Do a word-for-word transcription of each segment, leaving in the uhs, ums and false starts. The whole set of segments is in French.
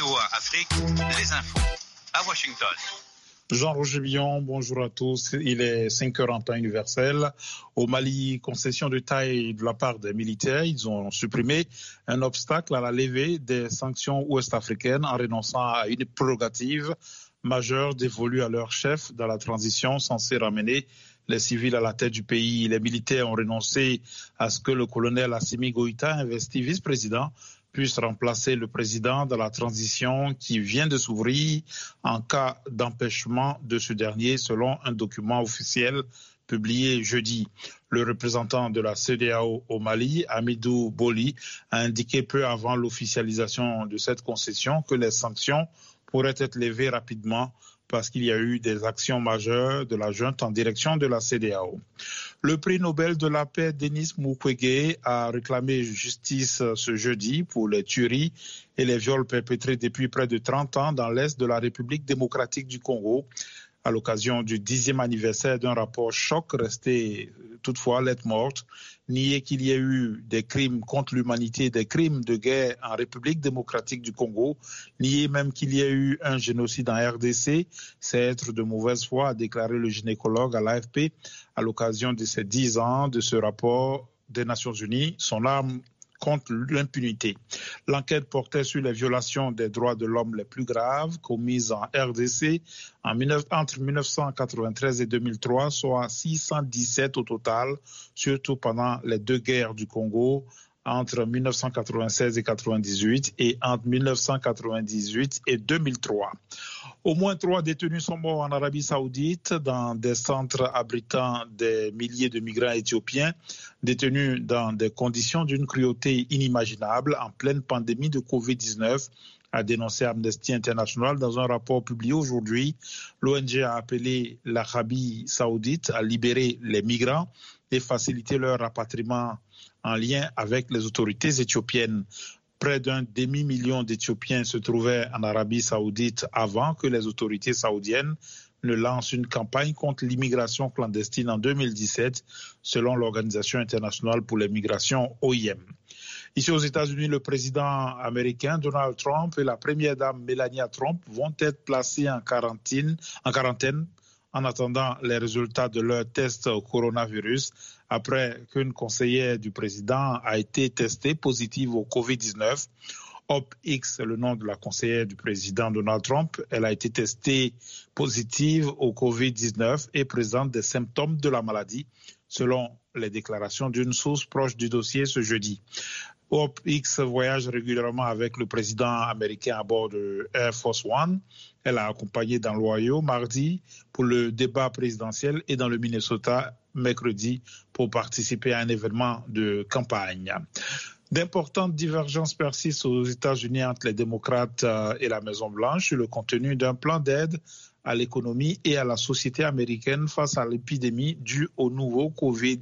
V O A Afrique, les infos à Washington. Jean-Roger Billon, bonjour à tous. Il est cinq heures en temps universel. Au Mali, concession de taille de la part des militaires. Ils ont supprimé un obstacle à la levée des sanctions ouest-africaines en renonçant à une prérogative majeure dévolue à leur chef dans la transition censée ramener les civils à la tête du pays. Les militaires ont renoncé à ce que le colonel Assimi Goïta, investi vice-président, puisse remplacer le président dans la transition qui vient de s'ouvrir en cas d'empêchement de ce dernier, selon un document officiel publié jeudi. Le représentant de la C E D E A O au Mali, Amidou Boli, a indiqué peu avant l'officialisation de cette concession que les sanctions pourraient être levées rapidement parce qu'il y a eu des actions majeures de la junte en direction de la C E D E A O. Le prix Nobel de la paix, Denis Mukwege, a réclamé justice ce jeudi pour les tueries et les viols perpétrés depuis près de trente ans dans l'est de la République démocratique du Congo, à l'occasion du dixième anniversaire d'un rapport choc resté toutefois lettre morte, nier qu'il y ait eu des crimes contre l'humanité, des crimes de guerre en République démocratique du Congo, nier même qu'il y ait eu un génocide en R D C, c'est être de mauvaise foi, a déclaré le gynécologue à l'A F P à l'occasion de ces dix ans de ce rapport des Nations Unies, son arme contre l'impunité. L'enquête portait sur les violations des droits de l'homme les plus graves commises en R D C en, entre mille neuf cent quatre-vingt-treize et deux mille trois, soit six cent dix-sept au total, surtout pendant les deux guerres du Congo entre mille neuf cent quatre-vingt-seize et quatre-vingt-dix-huit et entre mille neuf cent quatre-vingt-dix-huit et deux mille trois. Au moins trois détenus sont morts en Arabie Saoudite dans des centres abritant des milliers de migrants éthiopiens détenus dans des conditions d'une cruauté inimaginable en pleine pandémie de covid dix-neuf, a dénoncé Amnesty International dans un rapport publié aujourd'hui. L'O N G a appelé l'Arabie Saoudite à libérer les migrants et faciliter leur rapatriement en lien avec les autorités éthiopiennes. Près d'un demi-million d'Éthiopiens se trouvaient en Arabie Saoudite avant que les autorités saoudiennes ne lancent une campagne contre l'immigration clandestine en deux mille dix-sept, selon l'Organisation internationale pour les migrations O I M. Ici aux États-Unis, le président américain Donald Trump et la première dame Melania Trump vont être placés en quarantaine, en quarantaine en attendant les résultats de leur test au coronavirus après qu'une conseillère du président a été testée positive au covid dix-neuf. Hope X, le nom de la conseillère du président Donald Trump, elle a été testée positive au covid dix-neuf et présente des symptômes de la maladie, selon les déclarations d'une source proche du dossier ce jeudi. Hope X voyage régulièrement avec le président américain à bord de Air Force One. Elle a accompagné dans l'Ohio mardi pour le débat présidentiel et dans le Minnesota mercredi pour participer à un événement de campagne. D'importantes divergences persistent aux États-Unis entre les démocrates et la Maison-Blanche sur le contenu d'un plan d'aide à l'économie et à la société américaine face à l'épidémie due au nouveau Covid.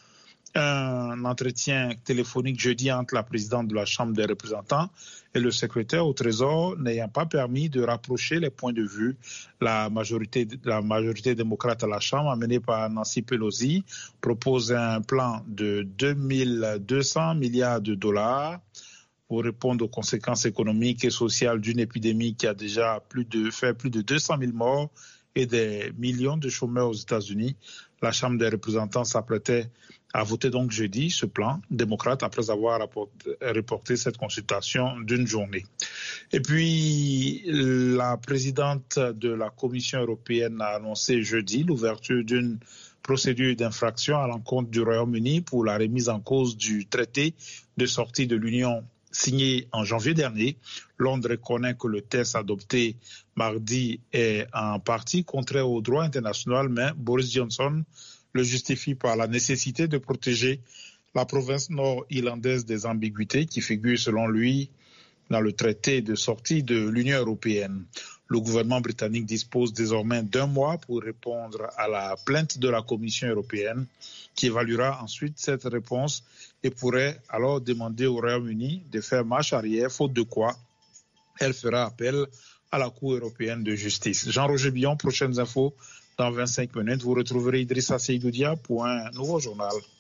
Un entretien téléphonique jeudi entre la présidente de la Chambre des représentants et le secrétaire au Trésor n'ayant pas permis de rapprocher les points de vue. La majorité, la majorité démocrate à la Chambre, amenée par Nancy Pelosi, propose un plan de deux mille deux cents milliards de dollars pour répondre aux conséquences économiques et sociales d'une épidémie qui a déjà plus de, fait plus de deux cent mille morts et des millions de chômeurs aux États-Unis. La Chambre des représentants s'apprêtait à voter donc jeudi ce plan démocrate après avoir reporté cette consultation d'une journée. Et puis, la présidente de la Commission européenne a annoncé jeudi l'ouverture d'une procédure d'infraction à l'encontre du Royaume-Uni pour la remise en cause du traité de sortie de l'Union signé en janvier dernier. Londres reconnaît que le texte adopté mardi est en partie contraire au droit international, mais Boris Johnson le justifie par la nécessité de protéger la province nord-irlandaise des ambiguïtés qui figurent selon lui dans le traité de sortie de l'Union européenne. Le gouvernement britannique dispose désormais d'un mois pour répondre à la plainte de la Commission européenne qui évaluera ensuite cette réponse et pourrait alors demander au Royaume-Uni de faire marche arrière, faute de quoi elle fera appel à la Cour européenne de justice. Jean-Roger Billon, prochaines infos dans vingt-cinq minutes. Vous retrouverez Idrissa Seydoudia pour un nouveau journal.